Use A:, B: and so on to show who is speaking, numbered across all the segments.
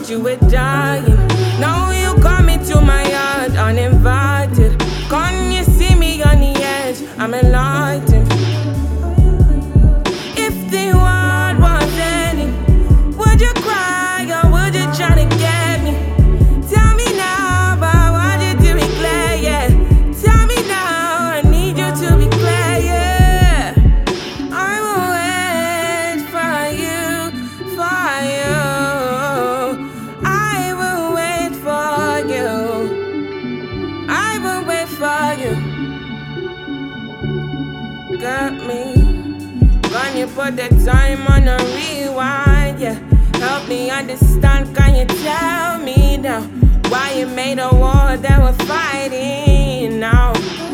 A: thought you were dying. Now you come into my yard uninvited. Come you see me on the edge, I'm enlightened. If the world was ending, would you cry or would you try to get me? Tell me now about what you do me clear, yeah. Tell me now, I need you to be clear, yeah. I will wait for you, for you. I will wait for you. I will wait for you. Got me. Can you put the time on a rewind, yeah? Help me understand, can you tell me now why you made a war that we're fighting now?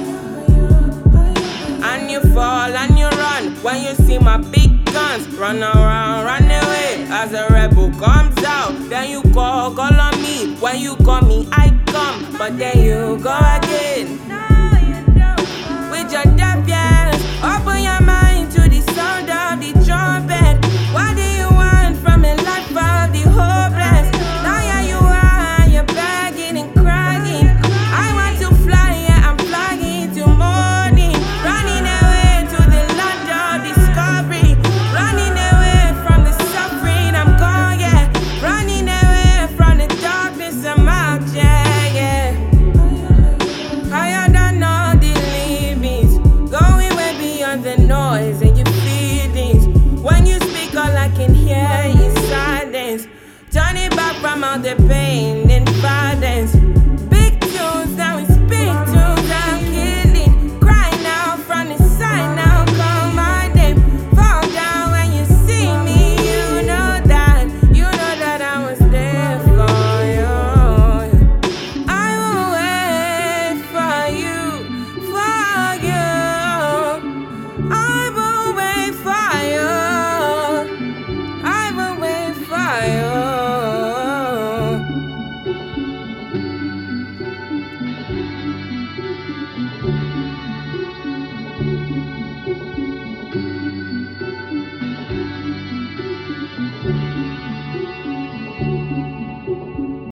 A: And you fall and you run when you see my big guns. Run around, run away as a rebel comes out. Then you call on me. When you call me, I come. But then you go again with your defiance. Open your mind to the sound of the trumpet. What do you want from a life of the hopeless? Now here you are, you're begging and crying. I want to fly, yeah, I'm flying to morning. Running away to the land of discovery. Running away from the suffering, I'm gone, yeah. Running away from the darkness, I'm out, yeah, yeah. Higher than all the limits, going way beyond the noise and your feelings. When you speak, all I can hear is silence. Turning back from all the pain and violence. Big tunes, now we speak tunes, I'm killing. Cry now from the side, now call my name. Fall down when you see me, you know that I was there for you. I will wait for you, for you. I will wait for you. I will wait for you.